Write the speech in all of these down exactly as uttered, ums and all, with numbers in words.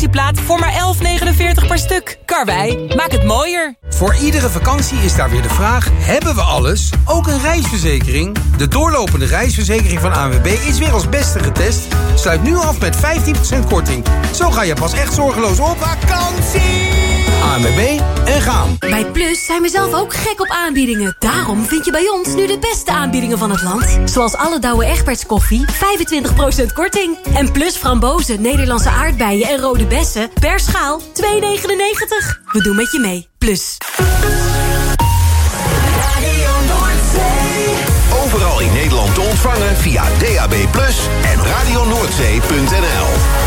vakantieplaat voor maar elf negenenveertig per stuk. Karwei, maak het mooier. Voor iedere vakantie is daar weer de vraag, hebben we alles? Ook een reisverzekering? De doorlopende reisverzekering van A N W B is weer als beste getest. Sluit nu af met vijftien procent korting. Zo ga je pas echt zorgeloos op vakantie. A N W B en gaan. Bij Plus zijn we zelf ook gek op aanbiedingen. Daarom vind je bij ons nu de beste aanbiedingen van het land. Zoals alle Douwe Egberts koffie, vijfentwintig procent korting. En Plus frambozen, Nederlandse aardbeien en rode bessen per schaal twee negenennegentig. We doen met je mee. Plus. Overal in Nederland te ontvangen via D A B plus, en radio noordzee punt n l.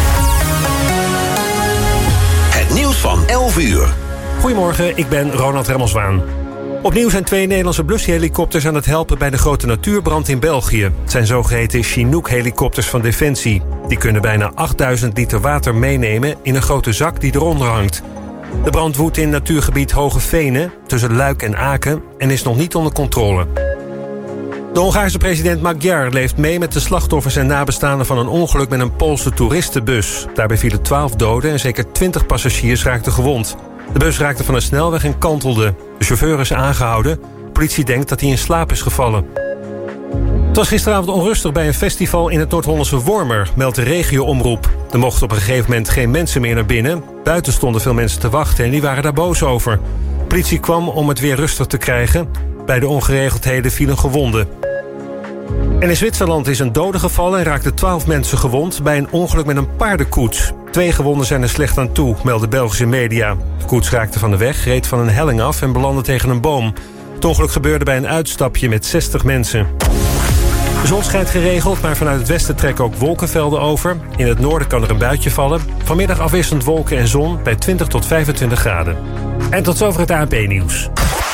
Het nieuws van elf uur. Goedemorgen, ik ben Ronald Remmelswaan. Opnieuw zijn twee Nederlandse blushelikopters aan het helpen bij de grote natuurbrand in België. Het zijn zogeheten Chinook-helikopters van Defensie. Die kunnen bijna achtduizend liter water meenemen in een grote zak die eronder hangt. De brand woedt in natuurgebied Hoge Venen, tussen Luik en Aken, en is nog niet onder controle. De Hongaarse president Magyar leeft mee met de slachtoffers en nabestaanden van een ongeluk met een Poolse toeristenbus. Daarbij vielen twaalf doden en zeker twintig passagiers raakten gewond. De bus raakte van een snelweg en kantelde. De chauffeur is aangehouden. De politie denkt dat hij in slaap is gevallen. Het was gisteravond onrustig bij een festival in het Noord-Hollandse Wormer, meldt de regio-omroep. Er mochten op een gegeven moment geen mensen meer naar binnen. Buiten stonden veel mensen te wachten en die waren daar boos over. De politie kwam om het weer rustig te krijgen. Bij de ongeregeldheden vielen gewonden. En in Zwitserland is een dode gevallen en raakten twaalf mensen gewond bij een ongeluk met een paardenkoets. Twee gewonden zijn er slecht aan toe, melden Belgische media. De koets raakte van de weg, reed van een helling af en belandde tegen een boom. Het ongeluk gebeurde bij een uitstapje met zestig mensen. De zon schijnt geregeld, maar vanuit het westen trekken ook wolkenvelden over. In het noorden kan er een buitje vallen. Vanmiddag afwisselend wolken en zon bij twintig tot vijfentwintig graden. En tot zover het A N P-nieuws.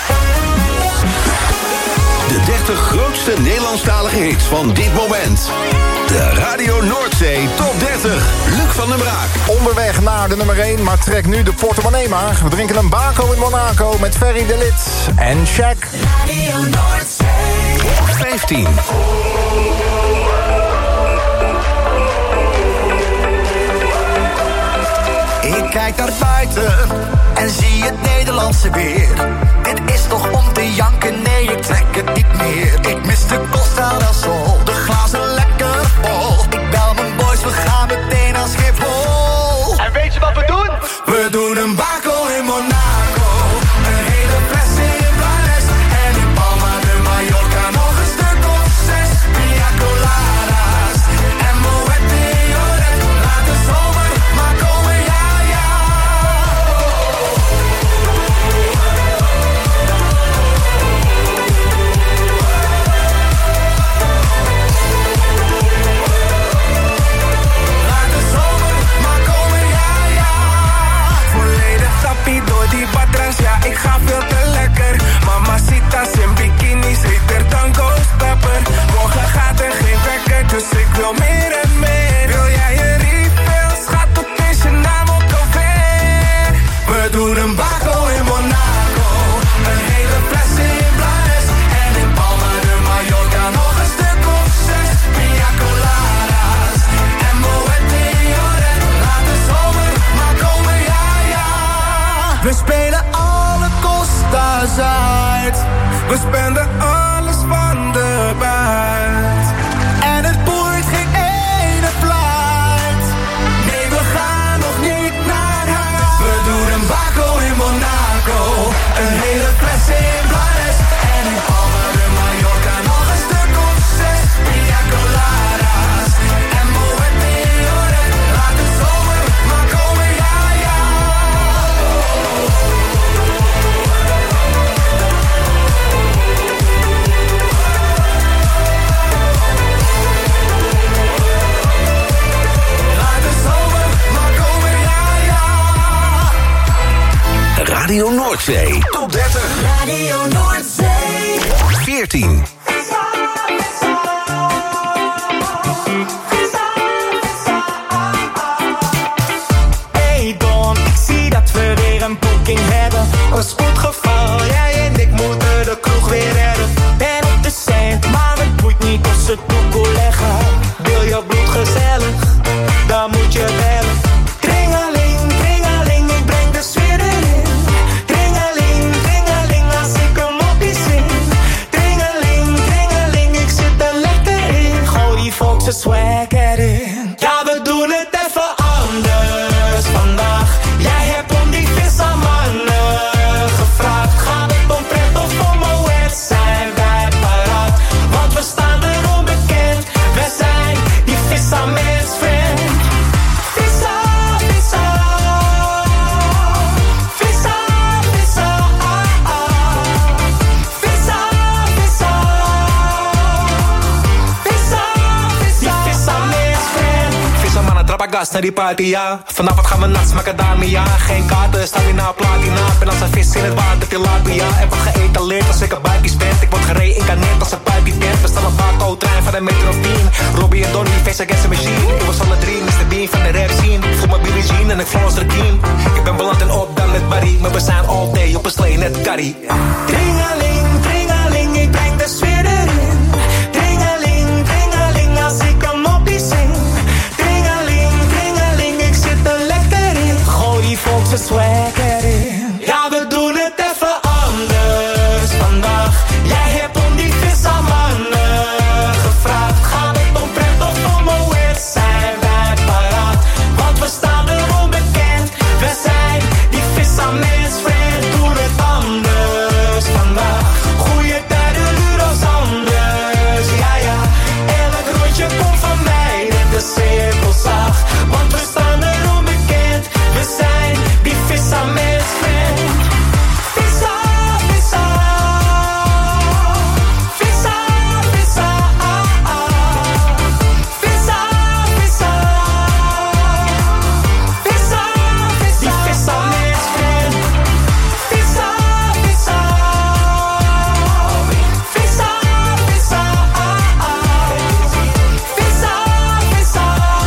De dertig grootste Nederlandstalige hits van dit moment. De Radio Noordzee Top dertig. Luc van den Braak. Onderweg naar de nummer één, maar trek nu de portemonnee maar. We drinken een Baco in Monaco met Ferry de Lid en Shaq. Radio Noordzee. vijftien. Ik kijk naar buiten en zie het Nederlandse weer. Dit is toch om te janken, nee ik trek het niet meer. Ik mis de Costa del Sol, de glazen lekker vol. Ik bel mijn boys, we gaan meteen naar Schiphol. En weet je wat we doen? We doen een Baco in Monaco. Een hele fles in Blanes. En in Palma de Mallorca nog een stuk of zes. Pina coladas en Moet de Joret. Laat de zomer maar komen, ja, ja. Laat de zomer maar komen, ja, ja. Volledig sappie door die badras, ja, ik ga veel te lekker. Mamacitas in bikinis, heter dan Ghost Pepper. Morgen gaat er geen wekker, dus ik wil meer en meer. Wil jij een refill, schat, op is je naam op alweer. We doen een Baco in Monaco. Een hele fles in Blanes. En in Palma de Mallorca nog een stuk of zes. Pina coladas en Moet de Joret. Laat de zomer maar komen, ja, ja. We spelen alle Costa's uit. We spenden alles van de buit. En het boeit geen ene fluit. Nee, we gaan nog niet naar huis. We doen een Baco in Monaco. Een hele fles in Blanes. En in Palma de Mallorca nog een stuk of zes. Pina coladas en Moet de Joret. Laat de zomer maar komen, ja, ja. Laat de zomer maar komen, ja, ja. Radio Noordzee Top dertig. Radio Noordzee. veertien. Hey Don, ik zie dat we weer een boeking hebben. Een spoedgeval, jij en ik moeten de kroeg weer redden. Ben op de cent, maar het boeit niet of ze toekoe leggen. Wil je bloed gezellig, dan moet je bellen. Kringeling, kast naar die party, ja. Vanavond gaan we nats, macadamia. Geen kaarten, sta weer naar platina. Ben als een vis in het water, tilapia. Heb wat geëtaleerd als ik een buikjes ben. Ik word gereïncarneerd als een puipie tent. We staan op Baco-trein van de metro tien. Robbie en Donnie, face against the machine. Ik was alle drie, mister Bean van de rap scene. Ik voel me Billie Jean en ik Florence de Kien. Ik ben beland en op dan met Barry. Maar we zijn all day op een slee, net Carrie. Dringeling, dringeling, ik breng de sfeer erin. Dringeling, dringeling, als ik een moppie zing. Dringeling, dringeling, ik zit er lekker in. Gooi die volkse swag erin. Ja, we doen het even anders vandaag. Jij hebt om die vis aan mannen gevraagd. Gaat het om pret of om een wet, zijn wij paraat. Want we staan er onbekend. We zijn die vis aan mens friend. Doe het anders vandaag. Goeie tijden duren als anders. Ja, ja, elk rondje komt van mij. Net de cirkelzaag. Want we staan er onbekend. We zijn die vis aan mens friend. Vissa, vissa. Vissa, vissa. Vissa, vissa. Vissa, vissa. Die vis aan mens friend. Vissa, vissa. Vissa, vissa. Vissa, vissa.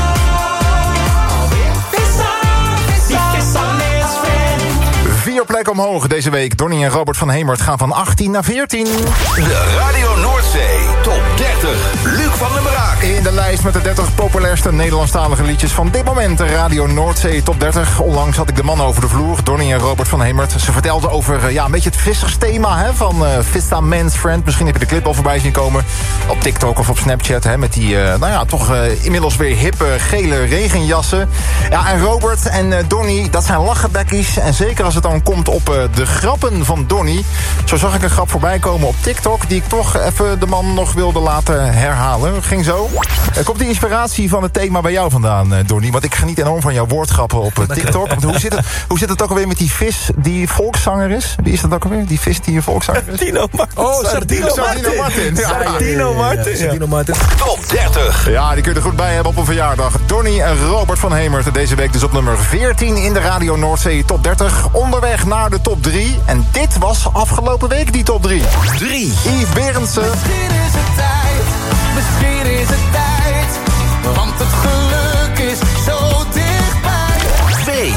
Vissa, vissa. Die vis aan mens friend. Vier plekken omhoog deze week. Donnie en Robert van Hemert gaan van achttien naar veertien. De Radio Noordzee Top dertig. Luc van den Braak. In de lijst met de dertig populairste Nederlandstalige liedjes van dit moment. De Radio Noordzee Top dertig. Onlangs had ik de man over de vloer, Donnie en Robert van Hemert. Ze vertelden over ja, een beetje het vissersthema hè, van uh, Vista Man's Friend. Misschien heb je de clip al voorbij zien komen. Op TikTok of op Snapchat. Hè, met die, uh, nou ja, toch uh, inmiddels weer hippe gele regenjassen. Ja, en Robert en uh, Donnie, dat zijn lachenbekkies. En zeker als het dan komt op uh, de grappen van Donnie. Zo zag ik een grap voorbij komen op TikTok, die ik toch even de man nog wilde laten herhalen. Ging zo. Er komt die inspiratie van het thema bij jou vandaan, uh, Donnie? Want ik geniet enorm van jouw woordgrappen op uh, TikTok. Want hoe, zit het, hoe zit het ook alweer met die vis die volkszanger is? Wie is dat ook alweer? Die vis die een volkszanger is? Sardino Martin. Oh, Sardino, Sardino Martin. Ja, Sardino Martin. Sardino Martin. Top dertig. Ja, die kun je er goed bij hebben op een verjaardag. Donnie en Robert van Hemert. Deze week dus op nummer veertien in de Radio Noordzee Top dertig. Onderweg naar de top drie. En dit was afgelopen week die top drie. drie. Yves Berendsen. Misschien is het tijd, misschien is het tijd. Want het geluk is zo dichtbij. twee.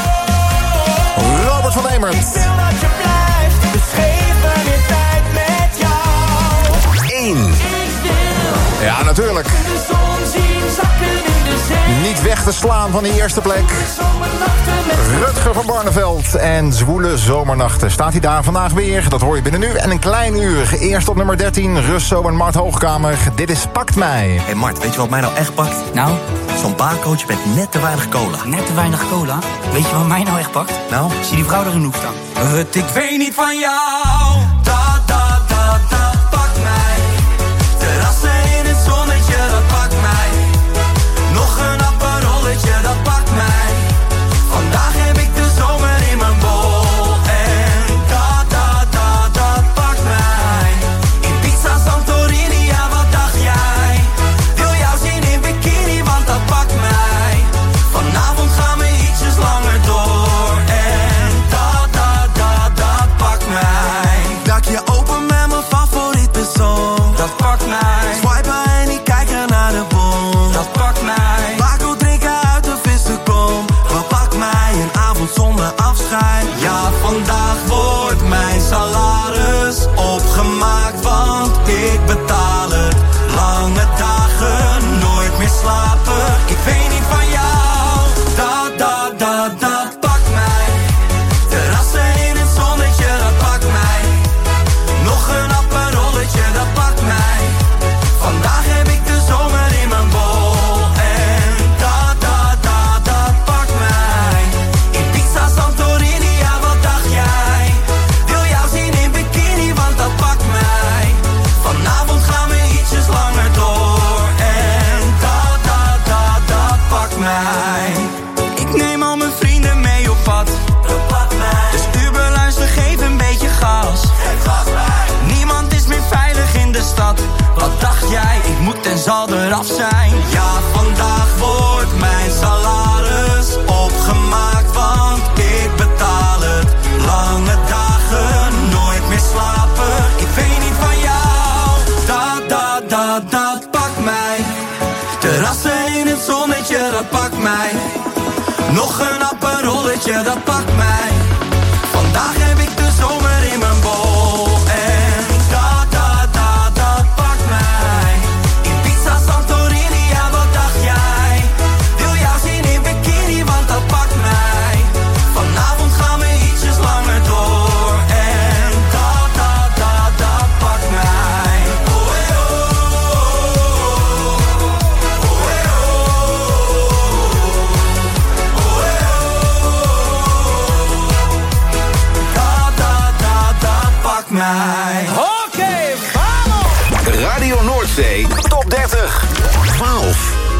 Robert van Hemert. Ik wil dat je blijft, dus geef me weer tijd met jou. één. Ja, natuurlijk. De zon zien zakken in de zee. Niet weg te slaan van die eerste plek. Zomernachten met Rutger van Barneveld en Zwoele Zomernachten. Staat hij daar vandaag weer? Dat hoor je binnen nu en een klein uur. Eerst op nummer dertien, Russo en Mart Hoogkamer. Dit is Pakt Mij. Hé hey Mart, weet je wat mij nou echt pakt? Nou? Zo'n baarcoach met net te weinig cola. Net te weinig cola? Weet je wat mij nou echt pakt? Nou? Zie die vrouw er genoeg staan. het, ik weet niet van jou. Dat, dat, dat, dat pakt mij. Terrassen in het zonnetje, dat pakt mij. Nog een apparolletje, dat pakt mij. Vandaag heb ik de zomer in mijn bol. En dat, dat, dat, dat pakt mij. Ibiza, Santorini, ja wat dacht jij? Wil jou zien in bikini, want dat pakt mij. Vanavond gaan we ietsjes langer door. En dat, dat, dat, dat pakt mij. Dakje open met mijn favoriet persoon. Dat pakt mij. Swipen en niet kijken naar de bon. Dat pakt mij. Baco drinken uit de vissenkom. Wat pakt mij? Een avond zonder afscheid. Ja, vandaag wordt mijn salaris opgemaakt. Want ik betaal het. Lange dagen, nooit meer slapen. Ik weet niet van jou. Dat, dat, dat, dat pakt mij. Terrassen in het zonnetje, dat pakt mij. Nog een apparolletje, dat pakt mij. Vandaag heb ik de zomer in mijn bol. En dat, dat, dat, dat pakt mij. Ibiza, Santorini, ja wat dacht jij? Wil jou zien in bikini, want dat pakt mij. Vanavond gaan we ietsjes langer door. En dat, dat, dat, dat pakt mij. Ik neem al mijn vrienden mee op pad. Dat pakt mij. Dus Uber, luister, geef een beetje gas. Niemand is meer veilig in de stad. Wat dacht jij? Ik moet en zal eraf zijn. Ja, vandaag wordt mijn salaris ja dat pakt mij. Vandaag heb ik de zomer in mijn bol. En dat, dat, dat, dat pakt mij. Ibiza, Santorini, ja wat dacht jij? Wil jou zien in bikini, want dat pakt mij. Vanavond gaan we ietsjes langer door. En dat, dat, dat, dat pakt mij. Oh, eh, oh, oh, eh, oh, eh, dat, dat, dat, dat pakt mij. Oké, vamos! Radio Noordzee, top dertig. twaalf.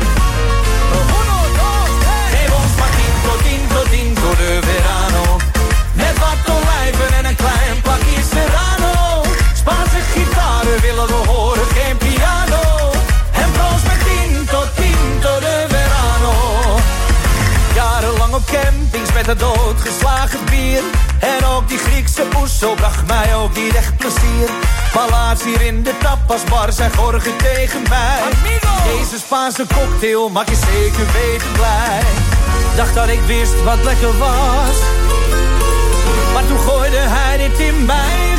Geef ons maar tinto, tinto, tinto de verano. Met wat olijven en een klein plakje serrano. Spaanse gitaren willen we horen, geen piano. En proost met tinto, tinto de verano. Jarenlang op campings met het doodgeslagen bier. En ook die Griekse oeso bracht mij ook niet echt plezier. Maar laatst hier in de tapasbar zijn gorgen tegen mij. Amigo! Deze Spaanse cocktail maak je zeker weten blij. Dacht dat ik wist wat lekker was. Maar toen gooide hij dit in mijn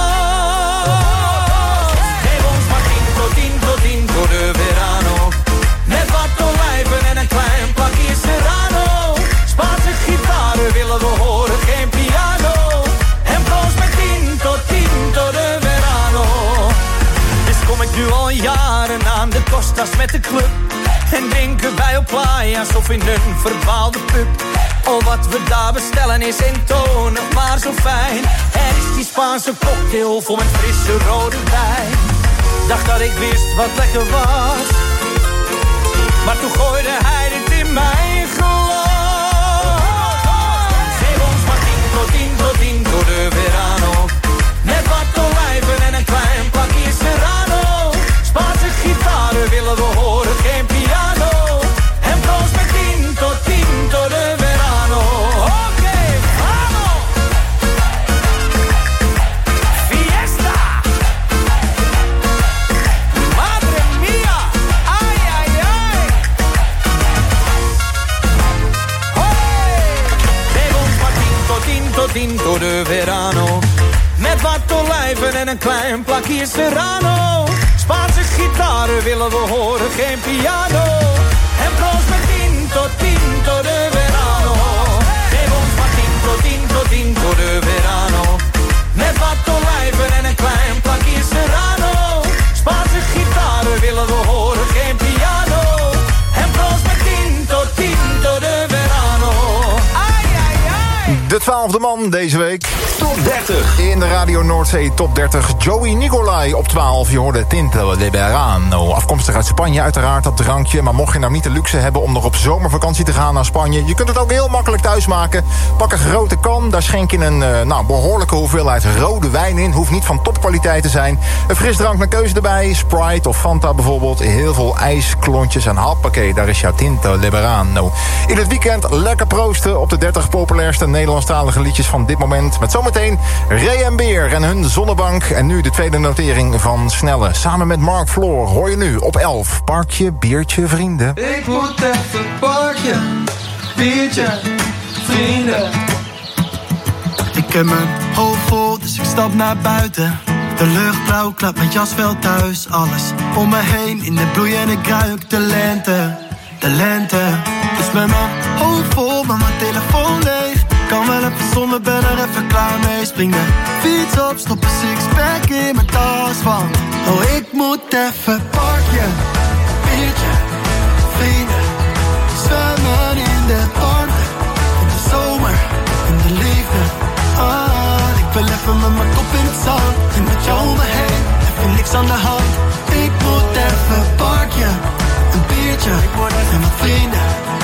glas. Geef ons maar tinto, tinto, tinto de verano. Met wat olijven en een klein plakje serrano. Spaanse gitaren willen we horen, geen piano. En proost met tinto, tinto de verano. Dus kom ik nu al jaren aan de Costas met de club. En drinken wij op playa's of in een verdwaalde pub. Oh, wat we daar bestellen is eentonig, maar zo fijn. Er is die Spaanse cocktail vol met frisse rode wijn. Dacht dat ik wist wat lekker was. Maar toen gooide hij dit in mijn glas. Geef ons maar tinto, tinto, tinto de verano. Met wat olijven en een klein plakje serrano. Spaanse gitaren willen we horen, geen piano. En proost met tinto, tinto de verano. Oké, vamos! Fiesta! Madre mia! Ay, ay, ay! Hey! Geef ons maar tinto, tinto, tinto de verano. Met wat olijven en een klein plakje serrano. Spaanse gitaren willen we horen, geen piano. En proost met tinto, tinto de verano. Geef ons maar tinto, tinto, tinto de verano. Met wat olijven en een klein plakje serrano. Spaanse gitaren willen we horen, geen piano. En proost met tinto, tinto de verano. Ai, ai, ai. De twaalfde man deze week. Top dertig. In de Radio Noordzee Top dertig. Joey Nicolai op twaalf. Je hoorde Tinto de Verano. Afkomstig uit Spanje uiteraard, dat drankje. Maar mocht je nou niet de luxe hebben om nog op zomervakantie te gaan naar Spanje, je kunt het ook heel makkelijk thuis maken. Pak een grote kan, daar schenk je een uh, nou, behoorlijke hoeveelheid rode wijn in. Hoeft niet van topkwaliteit te zijn. Een frisdrank naar keuze erbij. Sprite of Fanta bijvoorbeeld. Heel veel ijsklontjes en hoppakee. Daar is jouw Tinto de Verano. In het weekend lekker proosten op de dertig populairste Nederlandstalige liedjes van dit moment. Met zometeen Ray en Beer en hun Zonnebank. En nu de tweede notering van Snelle. Samen met Mark Floor hoor je nu op elf. Parkje, biertje, vrienden. Ik moet even parkje, biertje, vrienden. Ik heb mijn hoofd vol, dus ik stap naar buiten. De lucht blauw, klap mijn jas wel thuis. Alles om me heen in de bloeiende kruik. De lente, de lente. Dus met mijn hoofd vol, maar mijn telefoon leeg. Kan wel even zonder, ben er even klaar mee. Spring de fiets op, stop een sixpack in mijn tas van. Oh, ik moet even parkje, biertje, vrienden. Zwemmen in de warmte, in de zomer, in de liefde. Ah, ik wil even met mijn kop in het zand. En met jou om me heen, even niks aan de hand. Ik moet even parkje, een biertje, en wat vrienden.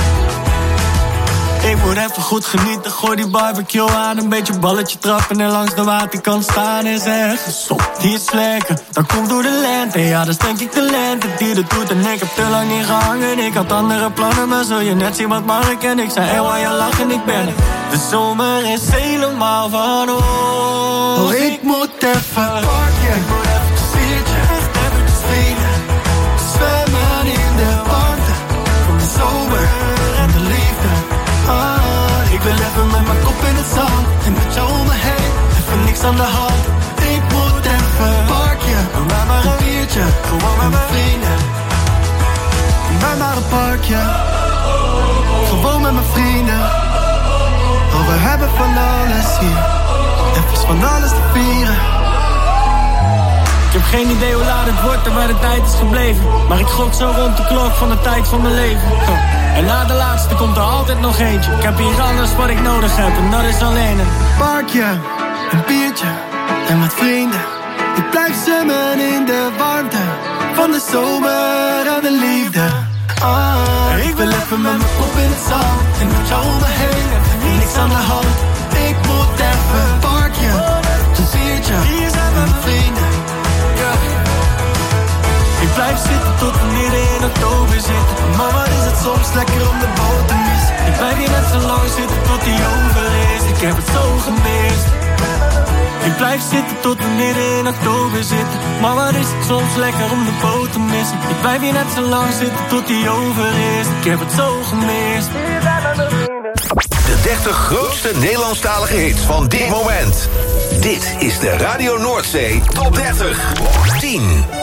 Ik moet even goed genieten, gooi die barbecue aan. Een beetje balletje trappen en langs de waterkant staan. En zeggen, stop, die is lekker, dat komt door de lente. Ja, dat is denk ik de lente die dat doet. En ik heb te lang niet gehangen, ik had andere plannen. Maar zul je net zien wat mag ik en ik zei, hé, waar je lacht en ik ben er. De zomer is helemaal van ons. Oh, ik moet even parkje, ik moet even een sfeertje, echt even te spelen. Zwemmen in de warmte van de zomer en de liefde. Ah, ik wil even met aan de hand. Ik moet even parkje, bij maar een biertje, gewoon met mijn vrienden. Bij maar een parkje, gewoon met mijn vrienden. Oh, we hebben van alles hier, even van alles te vieren. Ik heb geen idee hoe laat het wordt en waar de tijd is gebleven. Maar ik gok zo rond de klok van de tijd van mijn leven. En na de laatste komt er altijd nog eentje. Ik heb hier alles wat ik nodig heb en dat is alleen een parkje, een biertje en met vrienden. Ik blijf zwemmen in de warmte van de zomer en de liefde. Ah, ik wil even met mijn kop in het zand en met jou om me heen en niks aan de hand. Ik moet even parkje, een biertje en met vrienden. Ik blijf zitten tot we midden in oktober zitten. Maar wat is het soms lekker om de boot te missen. Ik blijf hier net zo lang zitten tot die over is. Ik heb het zo gemist. Ik blijf zitten tot we midden in oktober zitten. Maar wat is het soms lekker om de boot te missen. Ik blijf hier net zo lang zitten tot die over is. Ik heb het zo gemist. De dertig grootste Nederlandstalige hits van dit moment. Dit is de Radio Noordzee Top dertig. tien.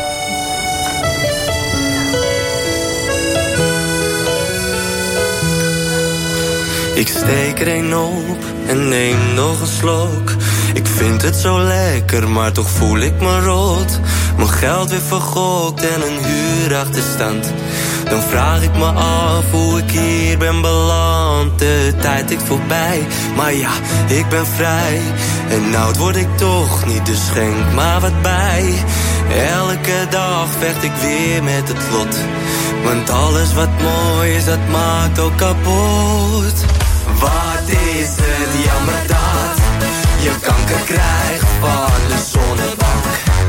Ik steek er een op en neem nog een slok. Ik vind het zo lekker, maar toch voel ik me rot. Mijn geld weer vergokt en een huurachterstand. Dan vraag ik me af hoe ik hier ben beland. De tijd tikt voorbij, maar ja, ik ben vrij. En oud word ik toch niet, dus schenk maar wat bij. Elke dag vecht ik weer met het lot. Want alles wat mooi is, dat maakt ook kapot. Wat is het jammer dat je kanker krijgt van de zonnebank.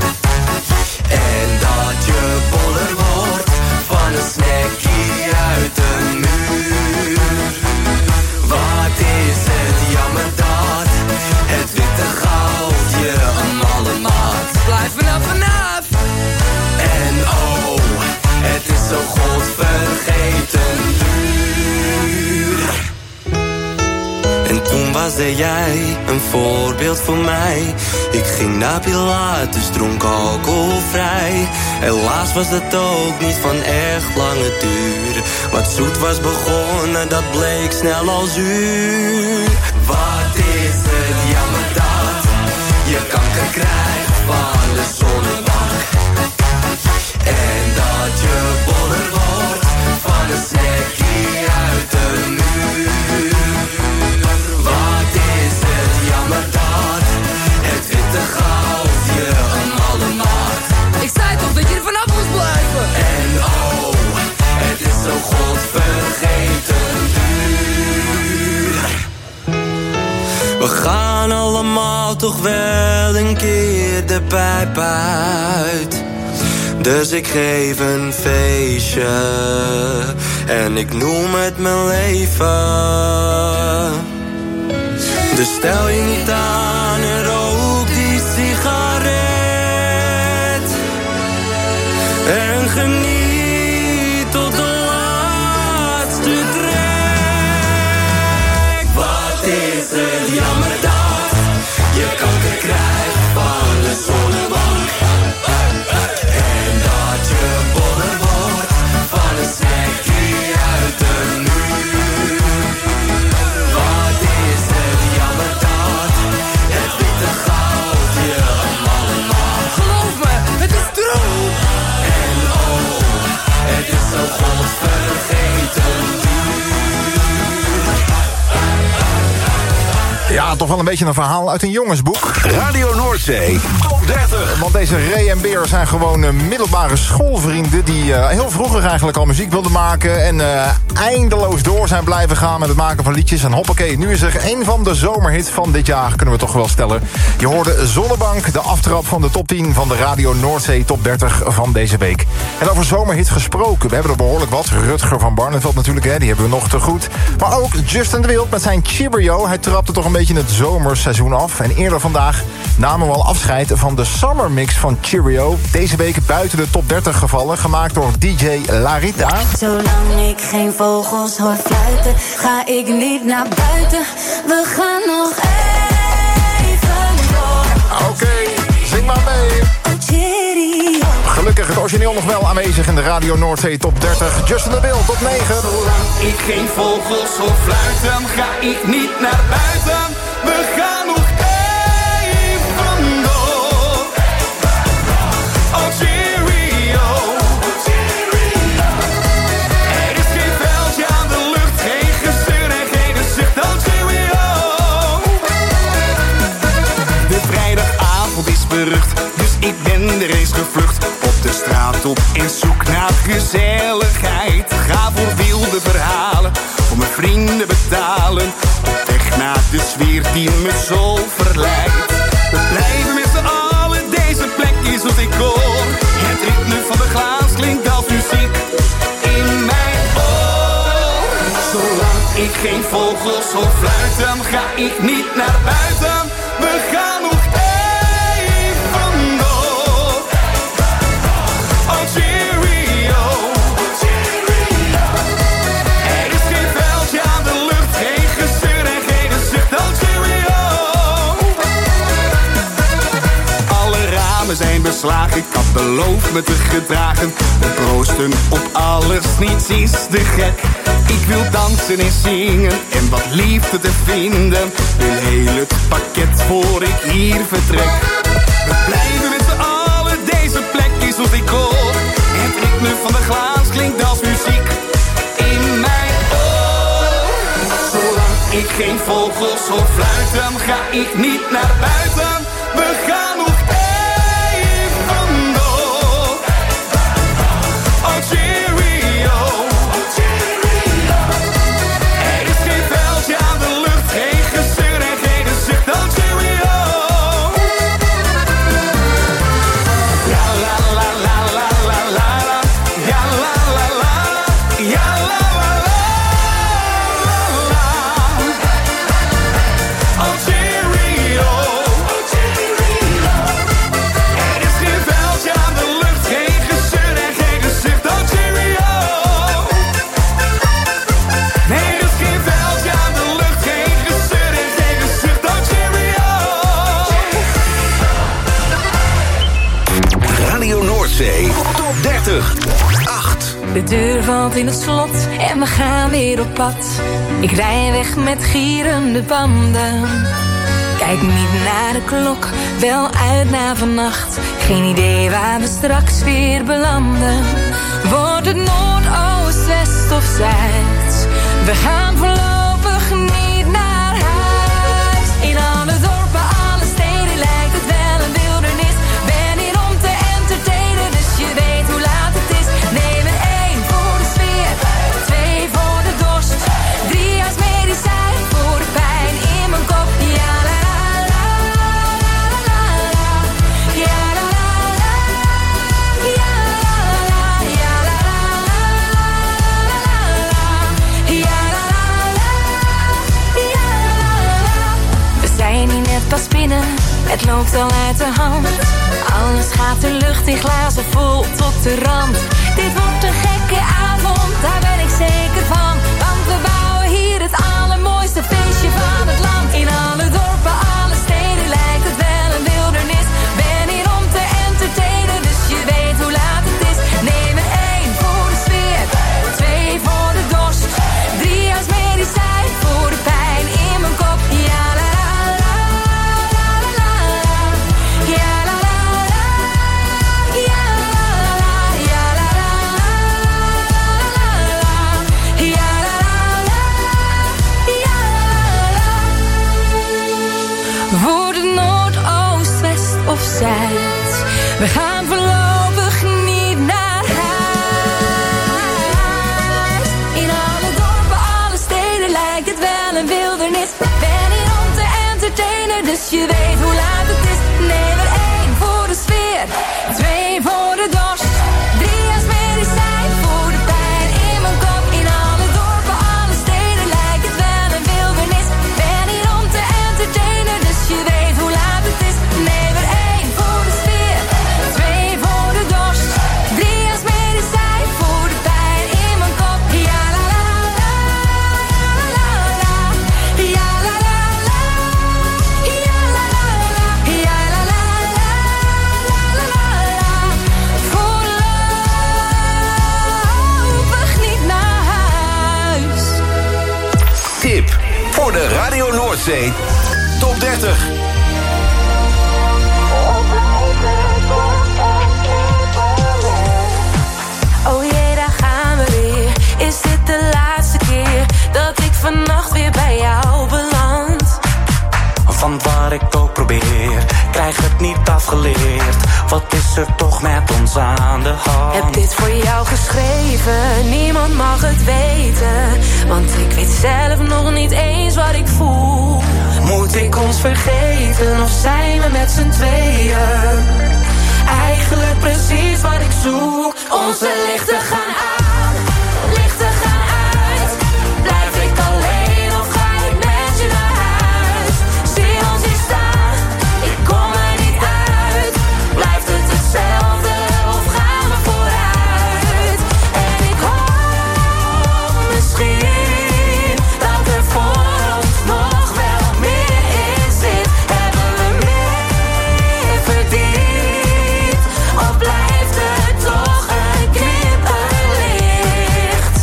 En dat je boller wordt van een snackie uit de muur. Wat is het jammer dat het witte goud je een malle maat. Blijf vanaf vanaf. En oh, het is zo godvergeten duur. En toen was er jij een voorbeeld voor mij. Ik ging naar Pilatus, dronk alcoholvrij. Helaas was dat ook niet van echt lange duur. Wat zoet was begonnen, dat bleek snel al zuur. Wat is het jammer dat je kanker krijgt van de zonnebank. En dat je boller wordt van een snackie uit de muur. Wat is het jammer dat het witte goud je een malle maakt. Ik zei toch dat je er vanaf moest blijven. En oh, het is zo godvergeten duur. We gaan allemaal toch wel een keer de pijp uit. Dus ik geef een feestje en ik noem het mijn leven. Dus stel je niet aan en rook die sigaret. En geniet tot de laatste trek. Wat is het jammer dat je kanker krijgt van de zonnebank. En dat je boller wordt van een snackie uit de muur. Wat is het jammer dat het witte goud je een malle maakt. Geloof me, het is true. En oh, het is zo godvergeten Ja, toch wel een beetje een verhaal uit een jongensboek. Radio Noordzee, Top dertig. Want deze Ray en Beer zijn gewoon uh, middelbare schoolvrienden... die uh, heel vroeger eigenlijk al muziek wilden maken... en uh, eindeloos door zijn blijven gaan met het maken van liedjes. En hoppakee, nu is er een van de zomerhits van dit jaar, kunnen we toch wel stellen. Je hoorde Zonnebank, de aftrap van de top tien... van de Radio Noordzee Top dertig van deze week. En over zomerhits gesproken, we hebben er behoorlijk wat. Rutger van Barneveld natuurlijk, hè, die hebben we nog te goed. Maar ook Justin de Wild met zijn Cheerio. Hij trapte toch een beetje het zomerseizoen af. En eerder vandaag namen we al afscheid van de Summer Mix van Cheerio. Deze week buiten de top dertig gevallen, gemaakt door D J Larita. Zolang ik geen vogels hoor fluiten, ga ik niet naar buiten. We gaan nog even door. origineel nog wel aanwezig in de Radio Noordzee Top dertig. Justin de Bill, tot negen. Zolang ik geen vogels hoor fluiten, ga ik niet naar buiten. We gaan nog even door. Oh, cheerio. Er is geen veldje aan de lucht, geen gezeur en geen zucht. Oh, cheerio. De vrijdagavond is berucht, dus ik ben er eens gevlucht. Op de straat op en zoek naar gezelligheid. Ga voor wilde verhalen, voor mijn vrienden betalen. Op weg naar de sfeer die me zo verleidt. We blijven met z'n allen, deze plek is wat ik hoor. Het ritme van de glaas klinkt als muziek in mijn oor. Zolang ik geen vogels hoor fluiten, ga ik niet naar buiten. We gaan nog even door. Oh, cheerio. Er is geen veldje aan de lucht, geen gezeur en geen zucht. Oh, cheerio. Alle ramen zijn beslagen, ik had beloofd me te gedragen. We proosten op alles, niets is te gek. Ik wil dansen en zingen en wat liefde te vinden. Wil heel het pakket voor ik hier vertrek. We blijven met z'n allen, deze plek is wat ik hoor. Het ritme van de glaas klinkt als muziek in mijn oor. Zolang ik geen vogels hoor fluiten, ga ik niet naar buiten. We gaan nog even door. Oh, cheerio. Er is geen veldje aan de lucht, geen gezeur en geen zucht. Oh, cheerio. Ja la la la la la la la. Ja la la la la. Ja la la la la. Oh, cheerio. Er is geen veldje aan de lucht, geen gezeur en geen zucht. Oh, cheerio. Nee, er is geen veldje aan de lucht, geen gezeur en geen zucht. Oh, cheerio. Radio Noordzee Top dertig. acht. De deur valt in het slot en we gaan weer op pad. Ik rij weg met gierende banden. Kijk niet naar de klok, wel uit naar vannacht. Geen idee waar we straks weer belanden. Wordt het noord, oost, west of zuid? We gaan voorlopig niet naar huis. In alle dorpen, alle steden lijkt het wel een wildernis. Ben hier om te entertainen, dus je weet hoe laat het is. Neem er één voor de sfeer, twee voor de dorst, drie als medicijn voor de pijn in mijn kop. Ja la la la la la, ja la la la, ja la la, ja la la la, ja la la la, ja la la. We zijn hier net pas binnen, het loopt al uit de hand. Alles gaat de lucht in glazen vol tot de rand. Dit wordt een gekke avond, daar ben ik zeker van. Want we bouwen hier het allermooiste feestje van het land. In alle dorpen, alle steden lijkt het wel een wildernis. Ben hier om te entertainen, dus je weet hoe laat het is. Neem er één voor de sfeer, twee voor de dorst, drie als medicijn voor de pijn in mijn kop. Ja la la la la la, ja la la la, ja la la, ja la la la, ja la la la, ja la la. Wordt het noord, oost, west of zuid? We gaan voorlopig niet naar huis. In alle dorpen, alle steden lijkt het wel een wildernis. Ben hier om te entertainen, dus je weet hoe laat het is. Neem er één voor de sfeer, twee voor de dorst, drie als medicijn voor de pijn in mijn kop. In alle dorpen, alle steden lijkt het wel een wildernis. Ben hier om te entertainen, dus je weet hoe laat het is. Neem er één voor de sfeer, twee voor de dorst, drie als medicijn voor de pijn in mijn kop. Ja la la la la la, ja la la la, ja la la la, ja la la la la la la. Voor Noordzee Top dertig. Oh jee, daar gaan we weer. Is dit de laatste keer dat ik vannacht weer bij jou beland? Van waar ik ook probeer, krijg het niet afgeleerd. Wat is er toch met ons aan de hand? Heb dit voor jou geschreven, niemand mag het weten. Want ik weet zelf nog niet eens wat ik voel. Moet ik ons vergeten of zijn we met z'n tweeën? Eigenlijk precies wat ik zoek. Onze lichten gaan aan, lichten gaan uit. Blijf ik alleen of ga ik met je naar huis? Zie ons hier staan, ik kom er niet uit. Blijft het hetzelfde of gaan we vooruit? En ik hoop misschien dat er voor ons nog wel meer in zit. Hebben we meer verdiend? Of blijft het toch een knipperlicht?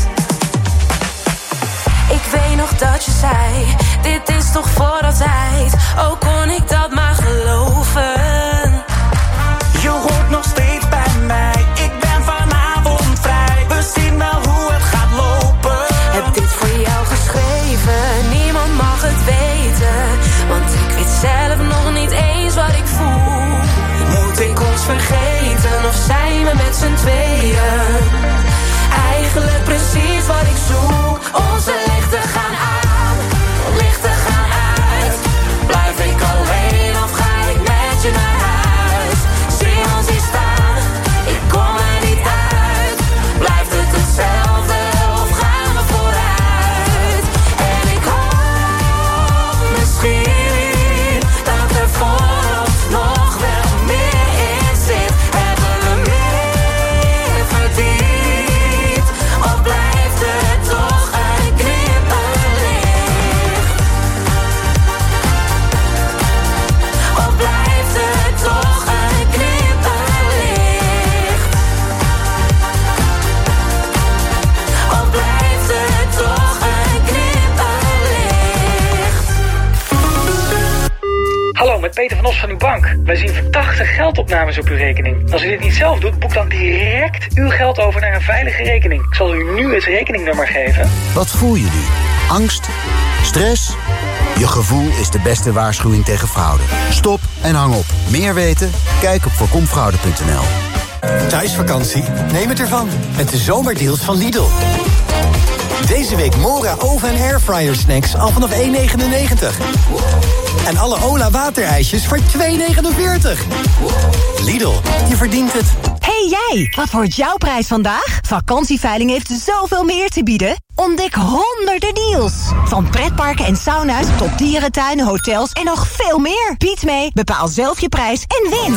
Ik weet nog dat je zei, dit is toch voor altijd. Ook kon ik dat maar geloven. Je hoort nog steeds bij mij, ik ben vanavond vrij. We zien wel hoe het gaat lopen. Heb dit voor jou geschreven, niemand mag het weten. Want ik weet zelf nog niet eens wat ik voel. Moet ik ons vergeten of zijn we met z'n tweeën? Eigenlijk precies wat ik zoek. Onze lichten gaan aan, lichten gaan uit. Blijf ik alleen of ga ik met je naar huis? Zie ons hier staan, ik kom er niet uit. Blijft het hetzelfde of gaan we vooruit? En ik hoop misschien dat er voor ons nog wel meer in zit. Hebben we meer verdiend? Of blijft het toch een knipperlicht? Of blijft het toch een knipperlicht? Of blijft het toch een knipperlicht? Hallo, met Peter van Os van uw bank. Wij zien verdachte geldopnames op uw rekening. Als u dit niet zelf doet, boek dan direct uw geld over naar een veilige rekening. Ik zal u nu het rekeningnummer geven. Wat voel je nu? Angst? Stress? Je gevoel is de beste waarschuwing tegen fraude. Stop en hang op. Meer weten? Kijk op voorkomfraude punt n l. Thuisvakantie? Neem het ervan. Met de zomerdeals van Lidl. Deze week Mora oven- en airfryer snacks al vanaf één negenennegentig. En alle Ola waterijsjes voor twee negenenveertig. Lidl, je verdient het. Hey jij, wat wordt jouw prijs vandaag? Vakantieveiling heeft zoveel meer te bieden. Ontdek honderden deals. Van pretparken en sauna's tot dierentuinen, hotels en nog veel meer. Bied mee, bepaal zelf je prijs en win.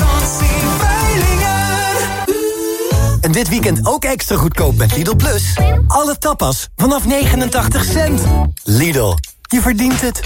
En dit weekend ook extra goedkoop met Lidl Plus. Alle tapas vanaf negenentachtig cent. Lidl, je verdient het.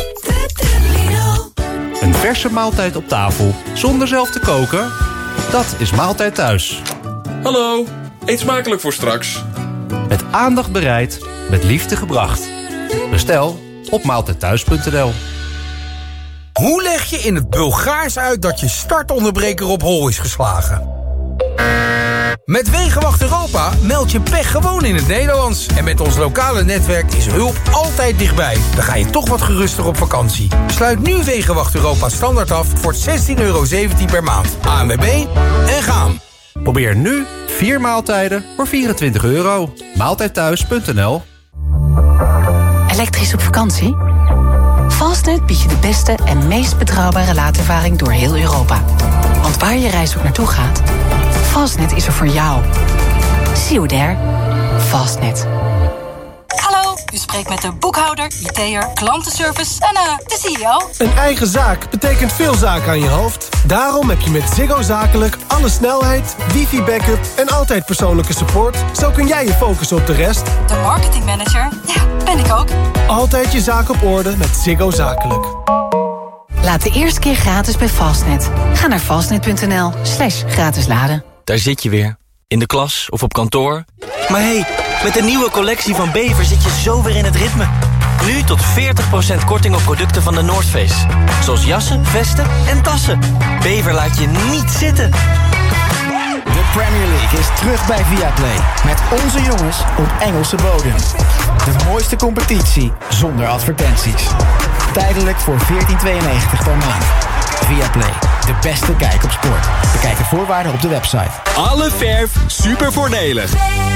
Een verse maaltijd op tafel, zonder zelf te koken? Dat is Maaltijd Thuis. Hallo, eet smakelijk voor straks. Met aandacht bereid, met liefde gebracht. Bestel op maaltijdthuis punt n l. Hoe leg je in het Bulgaars uit dat je startonderbreker op hol is geslagen? Met Wegenwacht Europa meld je pech gewoon in het Nederlands. En met ons lokale netwerk is hulp altijd dichtbij. Dan ga je toch wat geruster op vakantie. Sluit nu Wegenwacht Europa standaard af voor zestien euro zeventien per maand. A N W B en gaan. Probeer nu vier maaltijden voor vierentwintig euro. maaltijdthuis punt n l. Elektrisch op vakantie? Fastnet biedt je de beste en meest betrouwbare laadervaring door heel Europa. Want waar je reis ook naartoe gaat, Fastnet is er voor jou. See you there. Fastnet. Hallo, u spreekt met de boekhouder, I T'er, klantenservice en uh, de C E O. Een eigen zaak betekent veel zaken aan je hoofd. Daarom heb je met Ziggo Zakelijk alle snelheid, wifi-backup en altijd persoonlijke support. Zo kun jij je focussen op de rest. De marketingmanager, ja, ben ik ook. Altijd je zaak op orde met Ziggo Zakelijk. Laat de eerste keer gratis bij Fastnet. Ga naar fastnet punt n l slash gratis laden. Daar zit je weer. In de klas of op kantoor. Maar hé, hey, met de nieuwe collectie van Bever zit je zo weer in het ritme. Nu tot veertig procent korting op producten van de North Face. Zoals jassen, vesten en tassen. Bever laat je niet zitten. De Premier League is terug bij Viaplay. Met onze jongens op Engelse bodem. De mooiste competitie zonder advertenties. Tijdelijk voor veertien tweeënnegentig per maand. Viaplay, de beste kijk op sport. Bekijk de voorwaarden op de website. Alle verf super voordelig.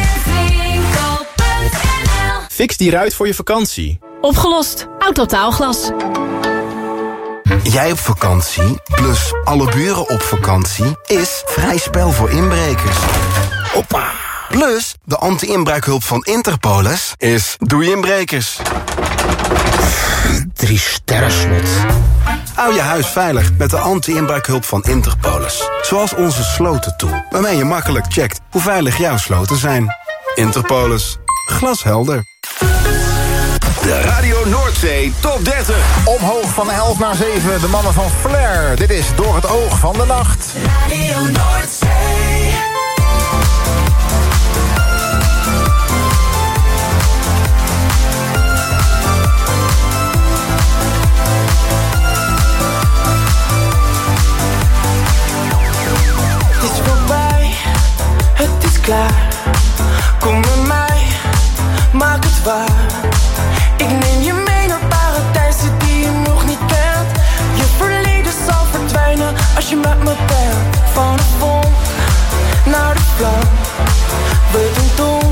Fix die ruit voor je vakantie. Opgelost. Autotaalglas. Jij op vakantie, plus alle buren op vakantie, is vrij spel voor inbrekers. Hoppa. Plus, de anti-inbraakhulp van Interpolis is doei inbrekers. Drie sterren slot. Hou je huis veilig met de anti-inbraakhulp van Interpolis. Zoals onze slotentool, waarmee je makkelijk checkt hoe veilig jouw sloten zijn. Interpolis. Glashelder. De Radio Noordzee Top dertig. Omhoog van elf naar zeven, de mannen van Flair. Dit is Door het oog van de nacht. Radio Noordzee. Het is voorbij, het is klaar. Kom met mij, maak het waar. Ik neem je mee naar paradijzen die je nog niet kent. Je verleden zal verdwijnen als je met me bent. Van de vonk naar de vlam. We doen toen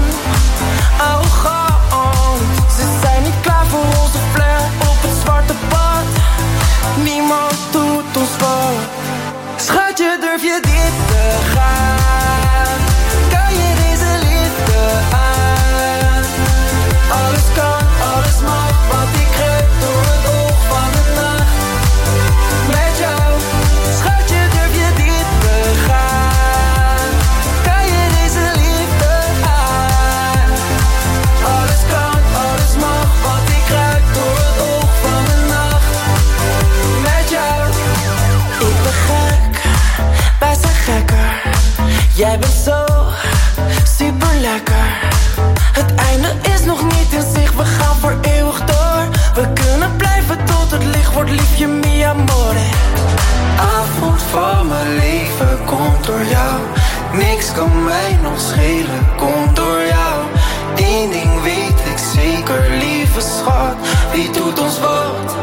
arrogant. Ze zijn niet klaar voor onze flair op het zwarte pad. Niemand doet ons wat. Schatje, durf je dit te gaan? Kan je deze liefde aan? Alles kan, alles mag, want ik greep door het oog van de nacht. Met jou, schatje, durf je dit te gaan? Kan je deze liefde aan? Alles kan, alles mag, want ik greep door het oog van de nacht. Met jou, ik ben gek, wij zijn gekker. Jij bent zo super lekker. Het einde is nog niet in zicht, we gaan voor eeuwig door. We kunnen blijven tot het licht wordt, liefje mi amore. Avond van mijn leven komt door jou. Niks kan mij nog schelen, komt door jou. Eén ding weet ik zeker, lieve schat, wie doet ons wat?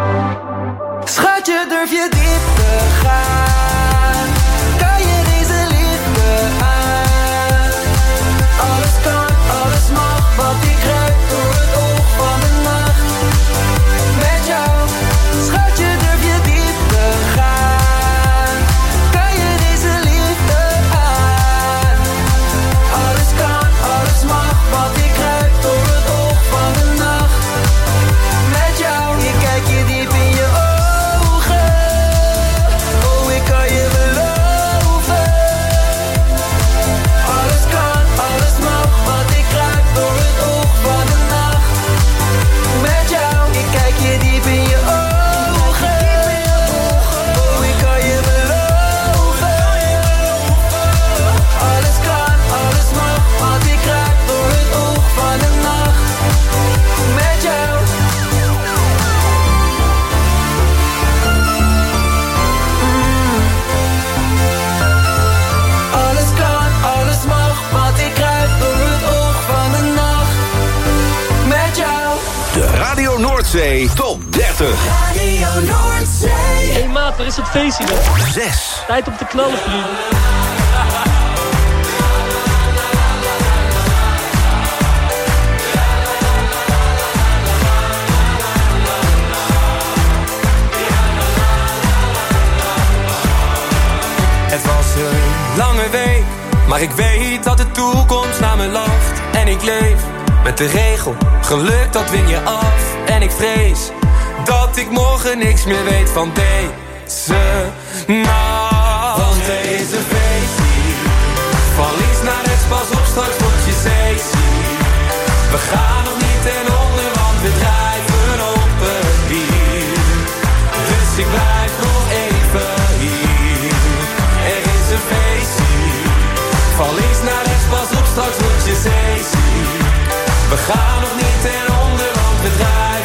Schatje, durf je dit te gaan? Kan je deze liefde aan? Alles kan, alles mag, want ik grijp door het oog van de nacht. Met jou, schatje, durf je diep te gaan? Kan je deze liefde aan? Alles kan, alles mag, want ik grijp door het oog van de nacht. Met jou, ik kijk je diep in je ogen. Oh, ik kan je beloven. Alles kan, alles mag, want ik grijp door het oog van de nacht. Met jou, ik kijk je diep in je ogen. Oh, ik kan je beloven. Alles kan, alles mag, want ik grijp door het oog van de nacht. Met jou. Alles kan, alles mag, want ik kruip door het oog van de nacht. Met jou. De Radio Noordzee Top dertig. Radio Noordzee. Hé hey maat, waar is het feestje dan? Zes. Tijd om te knallen, vriend. Het was een lange week, maar ik weet dat de toekomst naar me lacht. En ik leef met de regel, geluk dat win je af. En ik vrees dat ik morgen niks meer weet van deze nacht. Want deze feestie, van links naar rechts, pas op, straks wordt je zeezie. We gaan nog niet ten onder, want we drijven op het bier. Dus ik blijf nog even hier. Er is een feestje, van links naar rechts, pas op, straks wordt je zeezie. We gaan nog niet ten onder, want we drijven.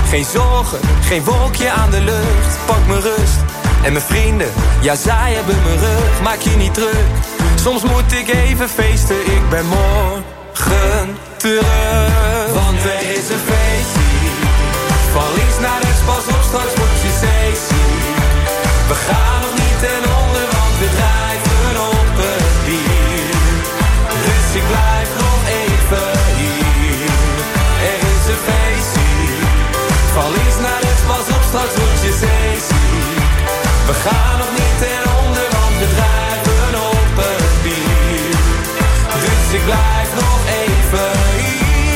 Geen zorgen, geen wolkje aan de lucht. Pak mijn rust en mijn vrienden, ja zij hebben mijn rug. Maak je niet druk, soms moet ik even feesten. Ik ben morgen terug. Want er is een feestje. Van links naar rechts, pas op, straks wordt je sexy. We gaan nog niet ten onder, want we drijven op het bier. Dus ik blijf nog even hier. Er is een feestje. Van links naar rechts, pas op, straks wordt je sexy. We gaan nog niet ten onder, want we drijven op het bier. Dus ik blijf nog even hier.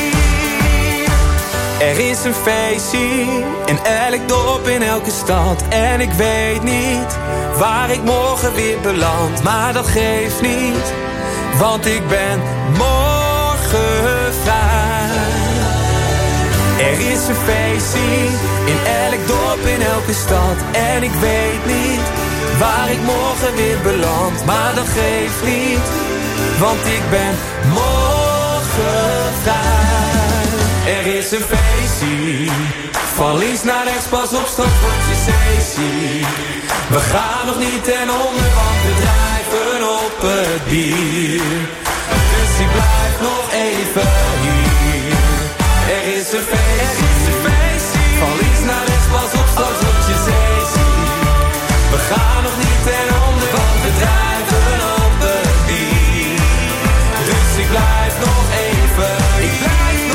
Er is een feestje in elk dorp, in elke stad. En ik weet niet waar ik morgen weer beland. Maar dat geeft niet, want ik ben morgen vrij. Er is een feestje in elk dorp, in elke stad. En ik weet niet waar ik morgen weer beland. Maar dat geeft niet, want ik ben morgen vrij. Er is een feestje, van links naar rechts, pas op, straks wordt je sexy. We gaan nog niet ten onder, want we drijven op het bier. Dus ik blijf nog even hier. Er is een feestje, van links naar rechts, pas op, straks wordt je sexy. We gaan nog niet ten onder, want we drijven op het bier. Dus ik blijf nog even hier.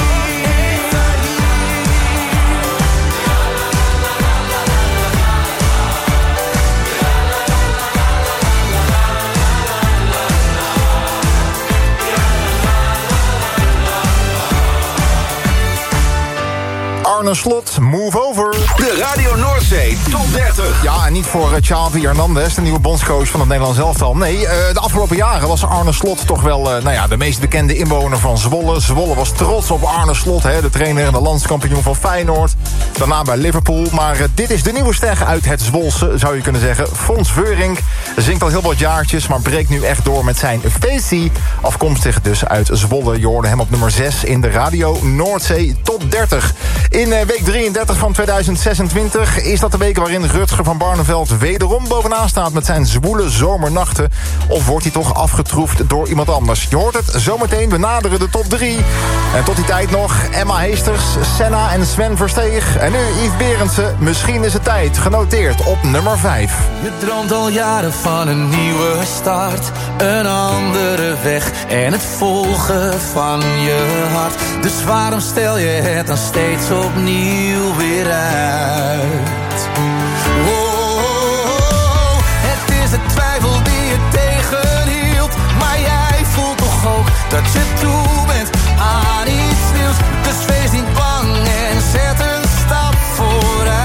Arne Slot, Move Over. De Radio Noordzee Top dertig. Ja, en niet voor uh, Xavi Hernandez, de nieuwe bondscoach van het Nederlands elftal. Nee, uh, de afgelopen jaren was Arne Slot toch wel uh, nou ja, de meest bekende inwoner van Zwolle. Zwolle was trots op Arne Slot, hè, de trainer en de landskampioen van Feyenoord. Daarna bij Liverpool. Maar uh, dit is de nieuwe ster uit het Zwolse, zou je kunnen zeggen. Fons Veurink zingt al heel wat jaartjes, maar breekt nu echt door met zijn feestie. Afkomstig dus uit Zwolle. Je hoorde hem op nummer zes in de Radio Noordzee Top dertig. In uh, week drieëndertig van tweeduizend zesentwintig is dat de week waarin Rutger van Barneveld wederom bovenaan staat met zijn zwoele zomernachten. Of wordt hij toch afgetroefd door iemand anders? Je hoort het zometeen, we naderen de top drie. En tot die tijd nog Emma Heesters, Senna en Sven Versteeg. En nu Yves Berendsen, Misschien is het tijd, genoteerd op nummer vijf. Je droomt al jaren van een nieuwe start, een andere weg en het volgen van je hart. Dus waarom stel je het dan steeds opnieuw weer uit? Wow, het is de twijfel die je tegenhield, maar jij voelt toch ook dat je toe bent aan iets nieuws. Dus wees niet bang en zet een stap vooruit.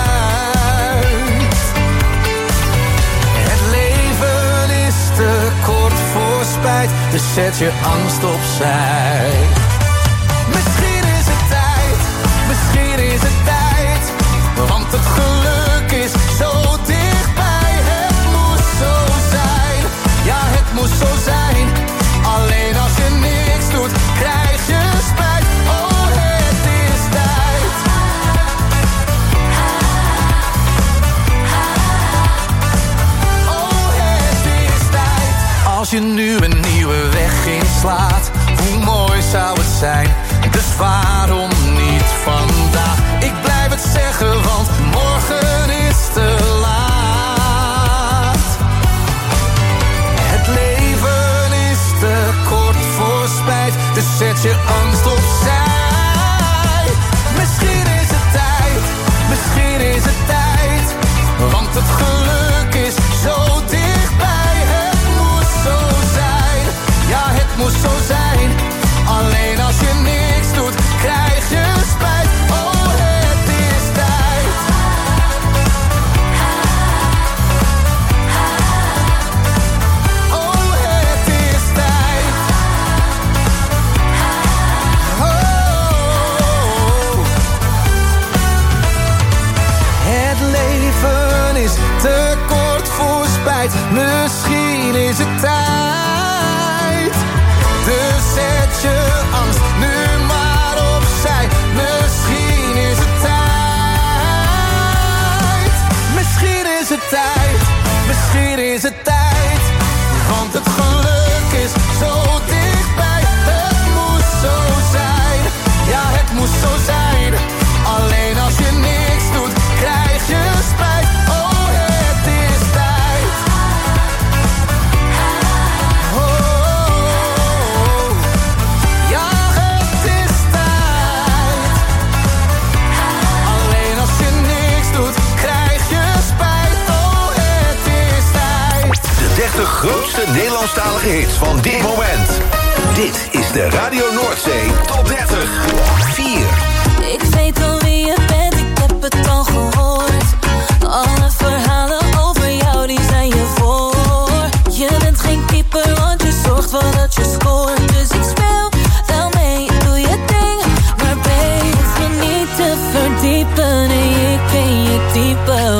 Het leven is te kort voor spijt, dus zet je angst opzij. Misschien is het tijd, misschien is het tijd, want het geluk is zo dichtbij. Het moest zo zijn, ja het moest zo zijn. Alleen als je niks doet, krijg je spijt. Oh, het is tijd. Oh, het is tijd. Als je nu een nieuwe weg inslaat, hoe mooi zou het zijn? Dus waarom niet vandaag? Ik blijf het zeggen, want morgen is te laat. Het leven is te kort voor spijt, dus zet je angst opzij. Misschien is het tijd, misschien is het tijd, want het geluk is zo dichtbij. Het moest zo zijn, ja het moest zo zijn. Alleen als je niks doet, krijg je spijt. Oh, het is tijd. Oh, het is tijd. Oh. Het leven is te kort voor spijt. Misschien is het tijd. Dus zet je angst nu maar opzij. Misschien is het tijd. Nederlandstalige hits van dit moment. Dit is de Radio Noordzee Top dertig. vier. Ik weet al wie je bent, ik heb het al gehoord. Alle verhalen over jou, die zijn je voor. Je bent geen keeper, want je zorgt wel dat je scoort. Dus ik speel wel mee, doe je ding. Maar babe, hoef je niet te verdiepen. Nee, ik ken je type.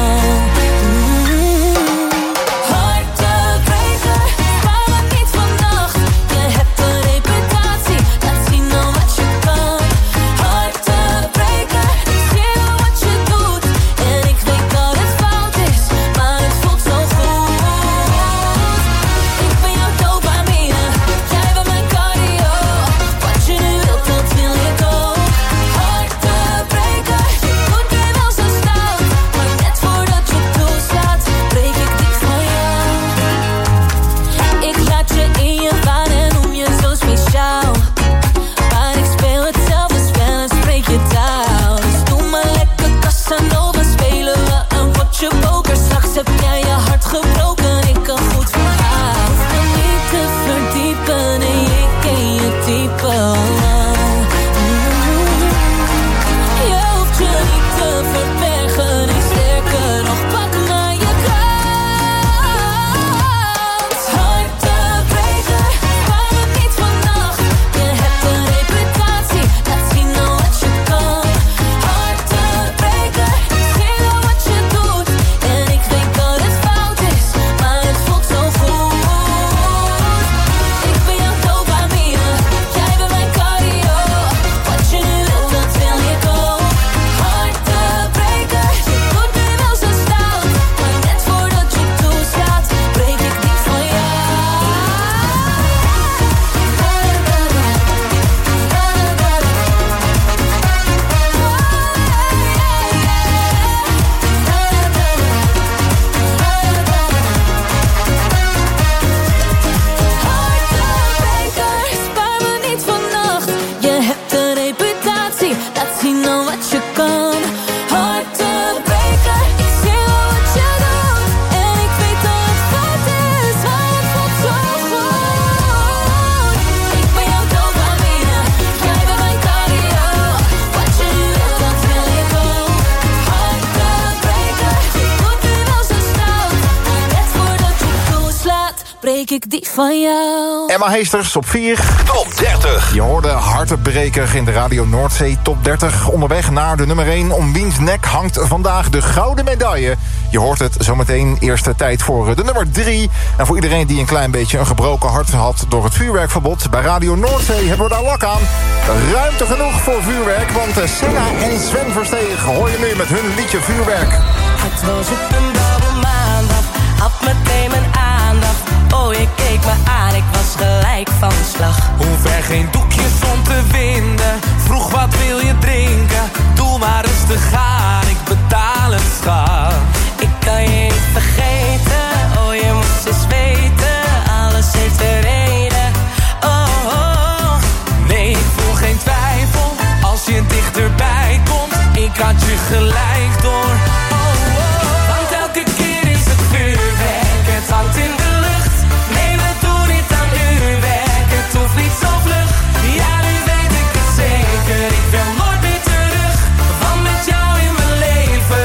Ik die van jou. Emma Heesters op vier. Top dertig. Je hoorde Hartenbreker in de Radio Noordzee Top dertig. Onderweg naar de nummer één. Om wiens nek hangt vandaag de gouden medaille. Je hoort het zometeen. Eerste tijd voor de nummer drie. En voor iedereen die een klein beetje een gebroken hart had door het vuurwerkverbod. Bij Radio Noordzee hebben we daar lak aan. Ruimte genoeg voor vuurwerk. Want Senna en Sven Versteeg hoor je nu met hun liedje Vuurwerk. Het was op een double maandag. Had meteen mijn aandacht. Oh, je keek me aan, ik was gelijk van slag. Hoef er geen doekjes om te winden. Vroeg wat wil je drinken? Doe maar rustig aan, ik betaal het schat. Ik kan je niet vergeten, oh je moest eens weten. Alles heeft een reden, oh, oh. Nee, ik voel geen twijfel, als je dichterbij komt. Ik had je gelijk door, oh, oh. Want elke keer is het vuurwerk, het hangt in de lucht. Nee, we doen niet aan uurwerk, het hoeft niet zo vlug. Ja, nu weet ik het zeker, ik wil nooit meer terug. Want met jou in mijn leven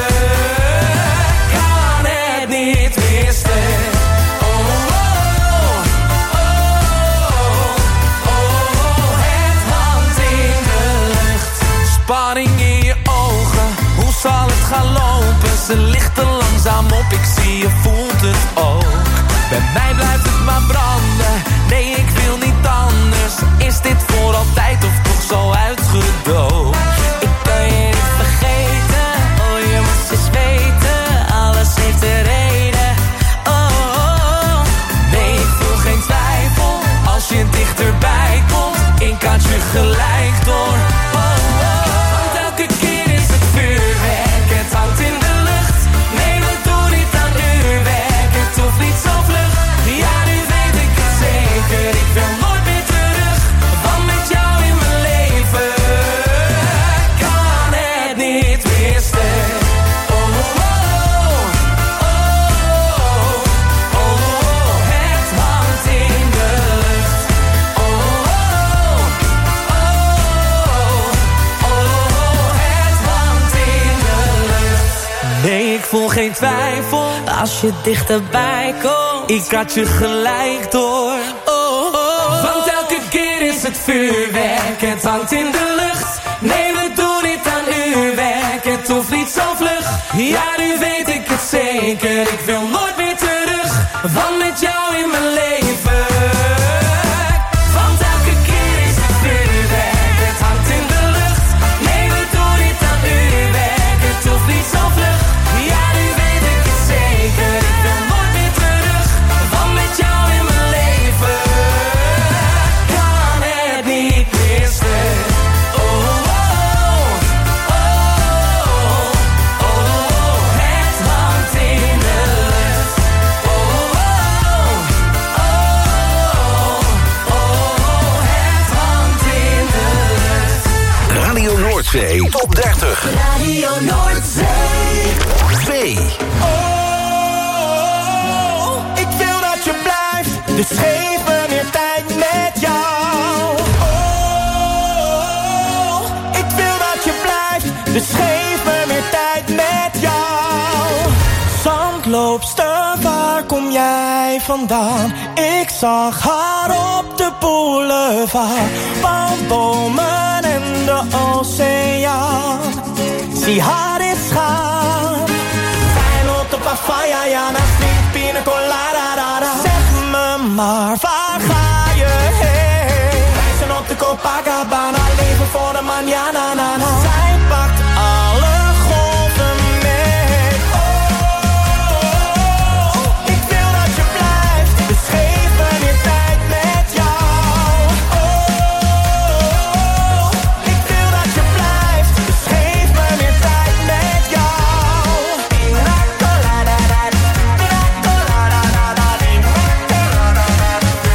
kan het niet meer stuk. Oh, oh, oh, oh, oh, het hangt in de lucht. Spanning in je ogen, hoe zal het gaan lopen? Ze lichten langzaam op, ik zie je voelt het ook. Bij mij blijft het maar branden, nee ik wil niet anders. Is dit voor altijd of toch zo uitgedoofd? Ik kan je niet vergeten, oh je moest eens weten. Alles heeft een reden, oh, oh, oh. Nee, ik voel geen twijfel, als je dichterbij komt. Ik had je gelijk door, oh, oh. Want elke keer is het vuurwerk, het hangt in de lucht. Nee, we doen niet aan uurwerk, het hoeft niet zo vlug. Ja, nu weet ik het zeker, ik wil nooit meer terug. Want met jou in mijn leven kan het niet meer stuk. Oh, oh, oh, oh, oh, oh, het hangt geen twijfel. Als je dichterbij komt, ik had je gelijk door. Oh, oh. Want elke keer is het vuurwerk, het hangt in de lucht. Nee, we doen niet aan uurwerk, het hoeft niet zo vlug. Ja, nu weet ik het zeker, ik wil nooit meer terug. Want met jou in mijn leven. Want elke keer is het vuurwerk, het hangt in de lucht. Nee, we doen niet aan uurwerk, het hoeft niet zo vlug. Ja, nu weet ik het zeker, ik wil nooit meer terug. Want met jou in mijn leven kan het niet meer stuk. Oh, oh, oh, oh, oh, het hangt in de lucht. Oh, oh, oh, oh, oh, het hangt in de lucht. Radio Noordzee Top dertig. Radio Noordzee. twee. Oh, ik wil dat je blijft, dus geef me meer tijd met jou. Oh, ik wil dat je blijft, dus geef me meer tijd met jou. Zandloopster, waar kom jij vandaan? Ik zag haar op de boulevard, palmbomen en de oceaan. Zie haar eens gaan. Feyenoord op Afaya, ja, na sneak pina colada, da, da. Zeg me maar, waar ga je heen? Wij zijn op de Copacabana, leven voor de manana, na, na. Zij pakt alle golven mee. Oh, ik wil dat je blijft, dus geef me meer tijd met jou. Oh, ik wil dat je blijft, dus geef me meer tijd met jou. Pina colada, da, pina colada, da, da, pina colada, da,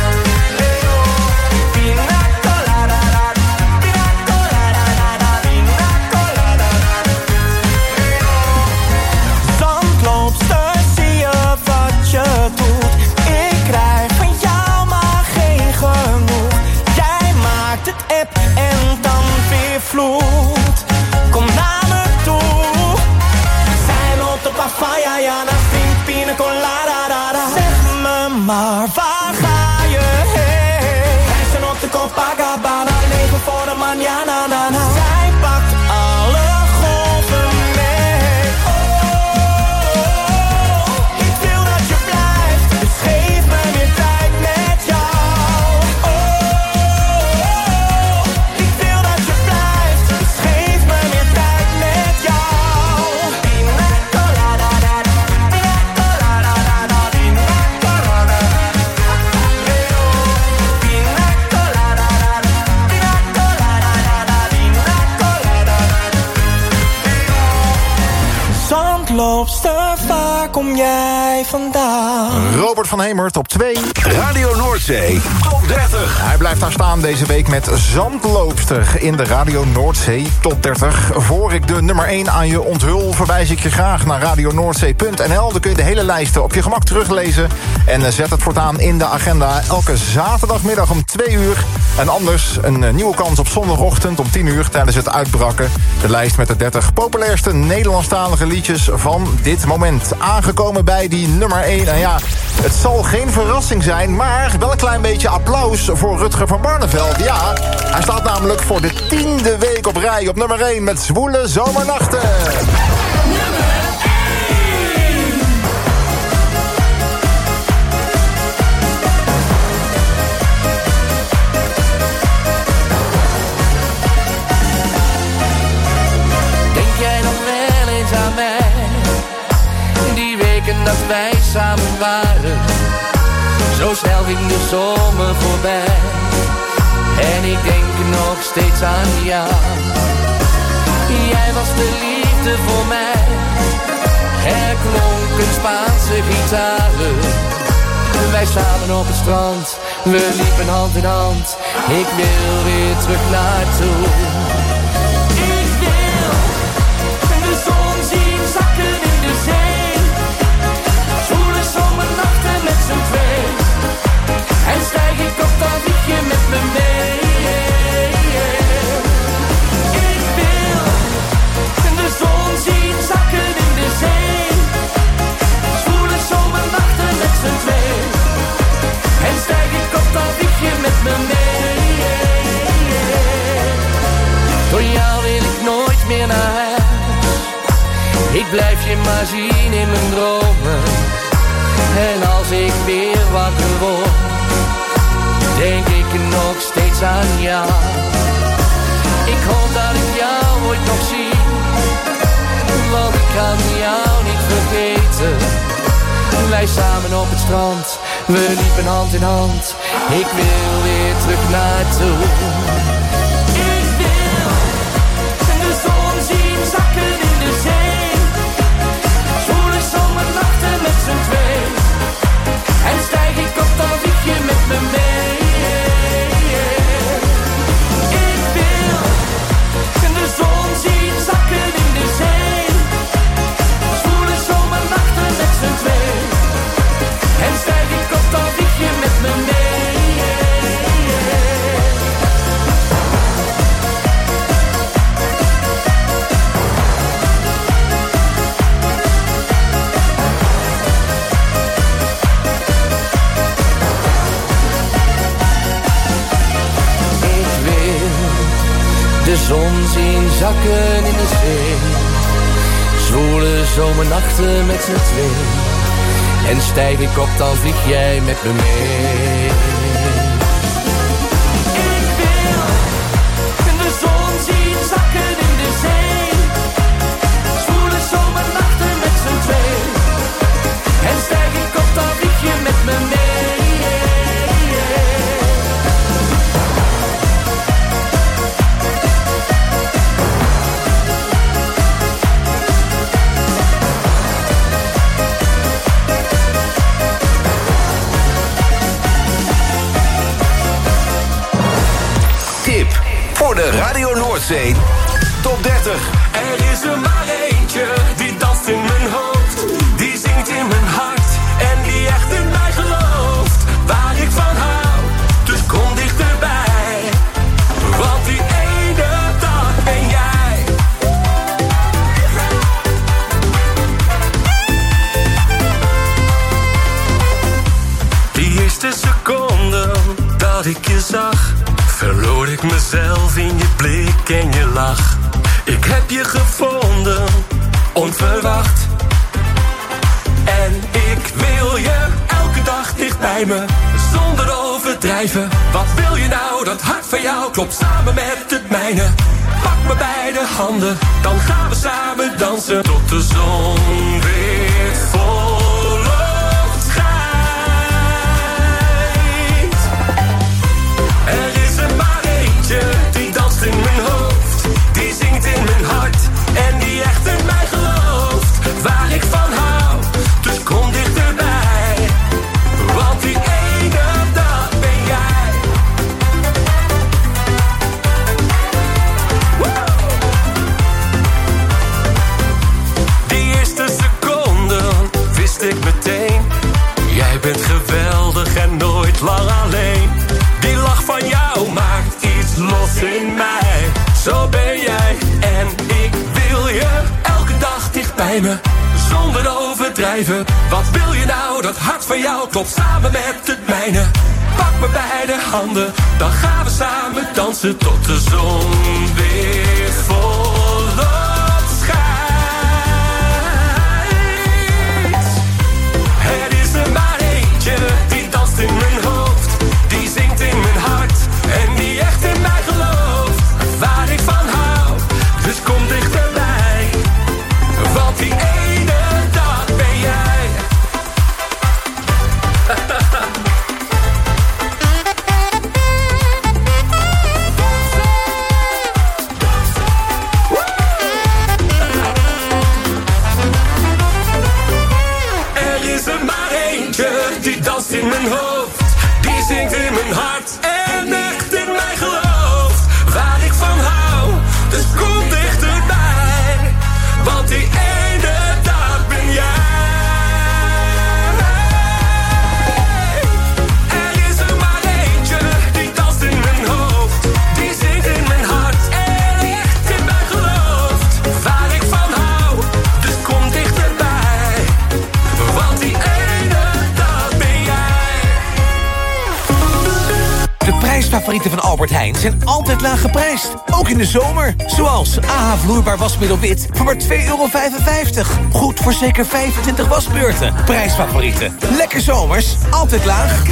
pina colada, da, pina colada, da, pina colada, da. Zandloopster, zie je wat je doet? Ik krijg van jou maar geen genoeg. Jij maakt het app en dan weer vloed. Kom naar me toe. Zij loopt op Afaya, ja, na sneak pina colada, da, da. Zeg me maar, waar ga je heen? Wij zijn op de Copacabana, leven voor de manana, na, na. Zij pakt alle golven mee. Oh, ik wil dat je blijft, dus geef me meer tijd met jou. Oh, ik wil dat je blijft, dus geef me meer tijd met jou. Pina colada, da, pina colada, da, da, pina colada, da, pina colada, da, pina colada, da, pina colada, Zandloopster, waar kom jij vandaan? Robert van Hemert op twee. Radio Noordzee Top dertig. Hij blijft daar staan deze week met Zandloopster in de Radio Noordzee Top dertig. Voor ik de nummer één aan je onthul, verwijs ik je graag naar radio noordzee punt n l. Dan kun je de hele lijsten op je gemak teruglezen. En zet het voortaan in de agenda. Elke zaterdagmiddag om twee uur. En anders een nieuwe kans op zondagochtend om tien uur tijdens het uitbraken. De lijst met de dertig populairste Nederlandstalige liedjes van dit moment. Aangekomen bij die nummer één. En ja, het zal geen verrassing zijn, maar wel een klein beetje applaus voor Rutger van Barneveld. Ja, hij staat namelijk voor de tiende week op rij op nummer één met Zwoele Zomernachten. Denk jij nog wel eens aan mij? Die weken dat wij samen waren. Zo snel ging de zomer voorbij. En ik denk nog steeds aan jou. Jij was de liefde voor mij. Er klonken Spaanse gitaren. Wij samen op het strand. We liepen hand in hand. Ik wil weer terug naartoe. Ik wil de zon zien zakken in de zee. Zwoele zomernachten met z'n twee. En stijg ik op, dan vlieg je met me mee. Ik wil de zon zien zakken in de zee. Ik blijf je maar zien in mijn dromen. En als ik weer wakker word, denk ik nog steeds aan jou. Ik hoop dat ik jou ooit nog zie, want ik kan jou niet vergeten. Wij samen op het strand, we liepen hand in hand. Ik wil weer terug naartoe. Ik wil de zon zien zakken in de zee. Zwoele zomernachten met z'n twee. En stijg ik op, dan vlieg je met me mee. Ik wil de zon zien zakken in de zee. Zwoele zomernachten met z'n twee. En stijg ik op, dan vlieg je met me mee. De zon zien zakken in de zee. Zwoele zomernachten met z'n twee. En stijg ik op, dan vlieg jij met me mee. Ik wil de zon zien zakken in de zee. Zwoele zomernachten met z'n twee. En stijg ik op, dan vlieg je met me mee. Voor de Radio Noordzee Top dertig. Er is er maar eentje, die danst in mijn hoofd. Die zingt in mijn hart en die echt in mij gelooft. Waar ik van hou, dus kom dichterbij. Want die ene dag ben jij. Die eerste seconde dat ik je zag, verloor ik mezelf in je blik en je lach. Ik heb je gevonden, onverwacht. En ik wil je elke dag dicht bij me, zonder overdrijven. Wat wil je nou, dat hart van jou klopt samen met het mijne. Pak me bij de handen, dan gaan we samen dansen tot de zon weer volop schijnt. Er is er maar eentje, die danst in mijn hoofd. Die zingt in mijn hart en die echt in mij gelooft. Waar ik van hou, dus kom dichterbij. Want die ene dag ben jij. Woe! Die eerste seconde wist ik meteen. Jij bent geweldig en nooit lang alleen. Die lach van jou maakt iets los in mij. Zo ben jij en ik wil je elke dag dicht bij me, zonder overdrijven. Wat wil je nou, dat hart van jou klopt samen met het mijne. Pak me bij de handen, dan gaan we samen dansen tot de zon weer volop schijnt. Er is er maar eentje, die danst in mijn hoofd. Die zingt in mijn hart en die echt in mij gelooft. Waar ik van hou, dus kom dichterbij. Want die ene dag ben jij. Woe! prijsfavorieten van Albert Heijn zijn altijd laag geprijsd. Ook in de zomer. Zoals A H vloeibaar wasmiddel wit voor maar twee euro vijfenvijftig. Goed voor zeker vijfentwintig wasbeurten. Prijsfavorieten. Lekker zomers. Altijd laag.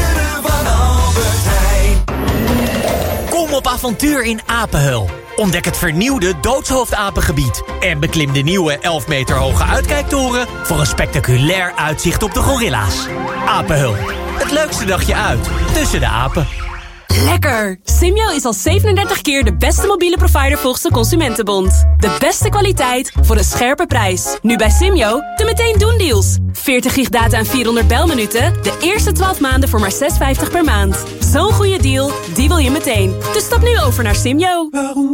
Kom op avontuur in Apenheul. Ontdek het vernieuwde Doodshoofdapengebied. En beklim de nieuwe elf meter hoge uitkijktoren voor een spectaculair uitzicht op de gorilla's. Apenheul. Het leukste dagje uit. Tussen de apen. Lekker! Simyo is al zevenendertig keer de beste mobiele provider volgens de Consumentenbond. De beste kwaliteit voor een scherpe prijs. Nu bij Simyo de meteen doen deals. veertig gig data en vierhonderd belminuten. De eerste twaalf maanden voor maar zes vijftig per maand. Zo'n goede deal, die wil je meteen. Dus stap nu over naar Simyo.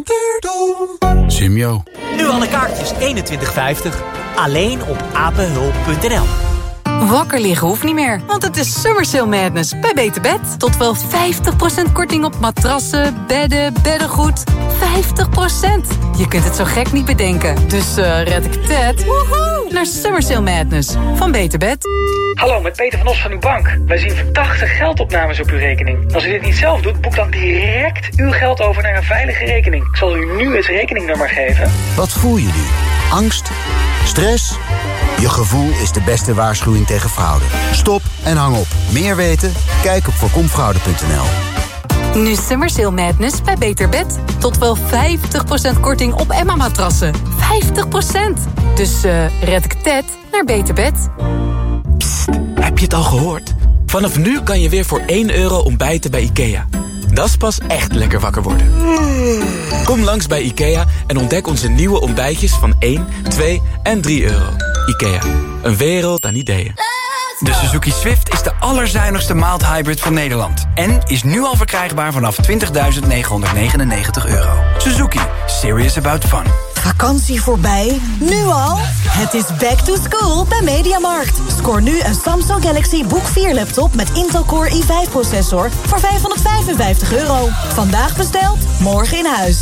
Simyo. Nu alle kaartjes eenentwintig vijftig. Alleen op apenhul punt n l. Wakker liggen hoeft niet meer, want het is Summer Sale Madness bij Beter Bed. Tot wel vijftig procent korting op matrassen, bedden, beddengoed. vijftig procent. Je kunt het zo gek niet bedenken. Dus uh, red ik het woehoe, naar Summer Sale Madness van Beter Bed. Hallo, met Peter van Os van uw bank. Wij zien verdachte geldopnames op uw rekening. Als u dit niet zelf doet, boek dan direct uw geld over naar een veilige rekening. Ik zal u nu het rekeningnummer geven. Wat voel je nu? Angst? Stress? Je gevoel is de beste waarschuwing tegen fraude. Stop en hang op. Meer weten? Kijk op voorkomfraude punt n l. Nu Summer Sale Madness bij Beter Bed. Tot wel vijftig procent korting op Emma-matrassen. vijftig procent. Dus uh, red ik Ted naar Beter Bed. Psst, heb je het al gehoord? Vanaf nu kan je weer voor één euro ontbijten bij IKEA. Dat is pas echt lekker wakker worden. Kom langs bij IKEA en ontdek onze nieuwe ontbijtjes van één, twee en drie euro. IKEA, een wereld aan ideeën. De Suzuki Swift is de allerzuinigste mild hybrid van Nederland. En is nu al verkrijgbaar vanaf twintigduizend negenhonderdnegenennegentig euro. Suzuki, serious about fun. Vakantie voorbij? Nu al? Het is back to school bij Mediamarkt. Scoor nu een Samsung Galaxy Book vier laptop met Intel Core i vijf processor voor vijfhonderdvijfenvijftig euro. Vandaag besteld, morgen in huis.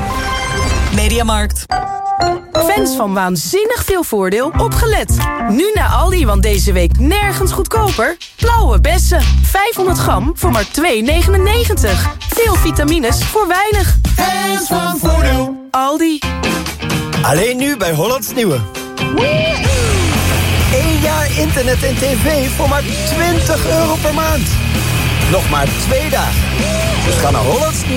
Mediamarkt. Fans van waanzinnig veel voordeel, opgelet. Nu naar Aldi, want deze week nergens goedkoper. Blauwe bessen, vijfhonderd gram voor maar twee negenennegentig. Veel vitamines voor weinig. Fans van voordeel. Aldi. Alleen nu bij Hollands Nieuwe. Eén jaar internet en tv voor maar twintig euro per maand. Nog maar twee dagen. Dus ga naar Hollands